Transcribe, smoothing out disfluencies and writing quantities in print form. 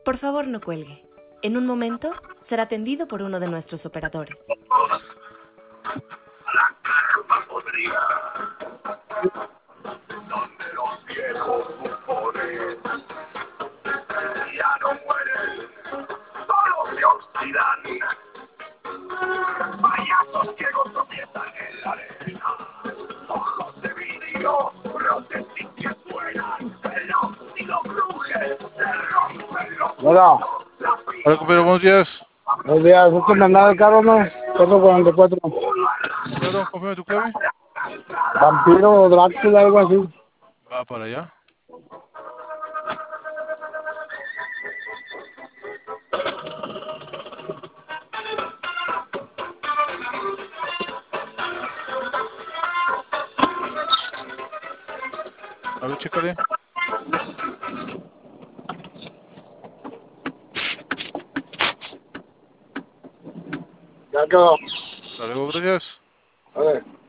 Por favor, no cuelgue. En un momento será atendido por uno de nuestros operadores. Donde los viejos bufones ya no mueren, solo se oxidan. Payasos ciegos tropiezan en la arena, ojos de vidrio, prótesis que suenan, el óxido cruje, se rompen los Hola. huesos, la Hola, compañero, buenos días. Buenos días, ¿usted me anda el carro, no? 444. Claro, confirma tu clave. Vampiro o Drácula, algo así. Va para allá. A ver, chécale. Ya quedó. Hasta luego, gracias. A ver.